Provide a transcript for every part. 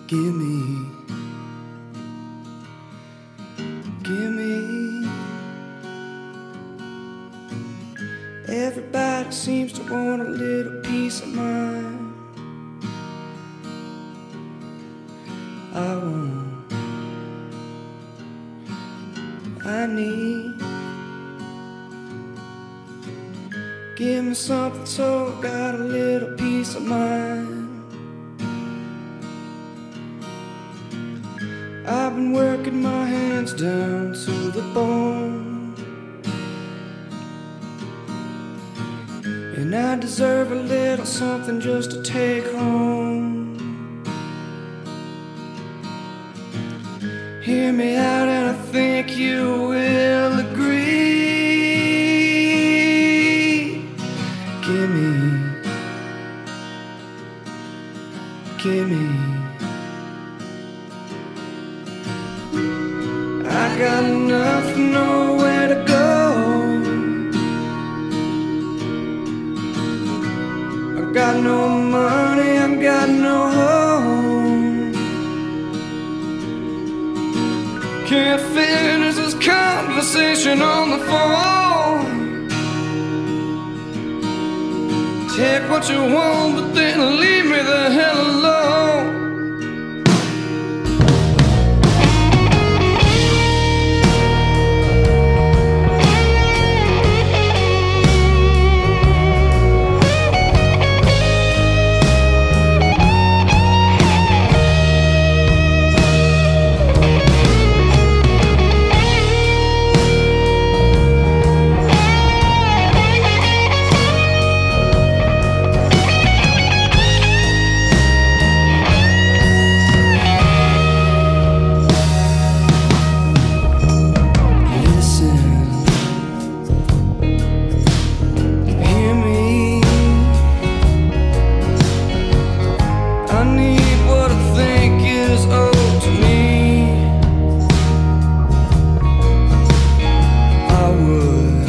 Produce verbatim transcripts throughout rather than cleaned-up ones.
Give me, give me. Everybody seems to want a little piece of mine. I want, I need. Give me something so I got a little piece of mind. I've been working my hands down to the bone, and I deserve a little something just to take home. Hear me out and I think you will agree. Give me, give me. I got nothing, nowhere to go. I got no money, I got no home. Can't finish this conversation on the phone. Take what you want, but then leave me the hell alone. I need what I think is owed to me. I would,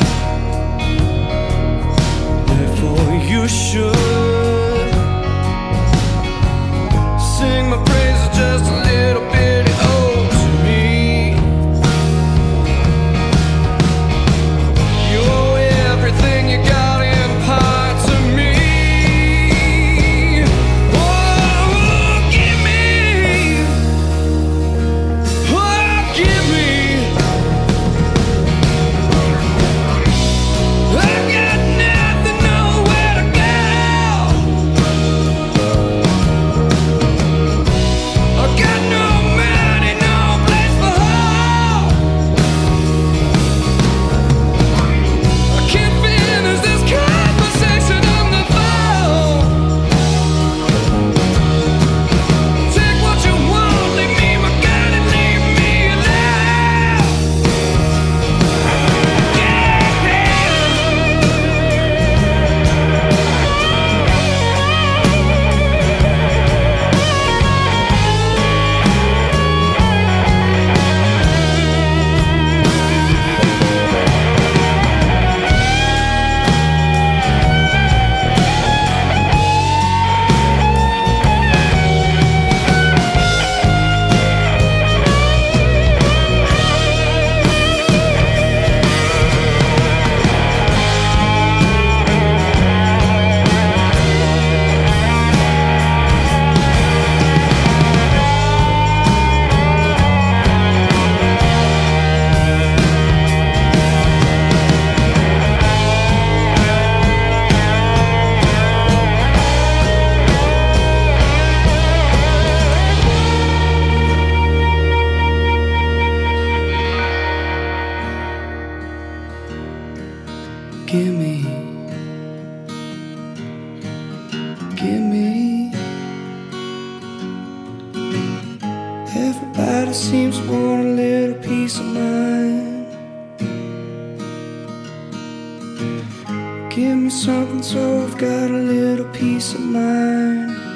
therefore you should sing my praises just a little bit owed to me. You owe everything you got in part to me. Give me, give me. Everybody seems to want a little piece of mine. Give me something so I've got a little piece of mind.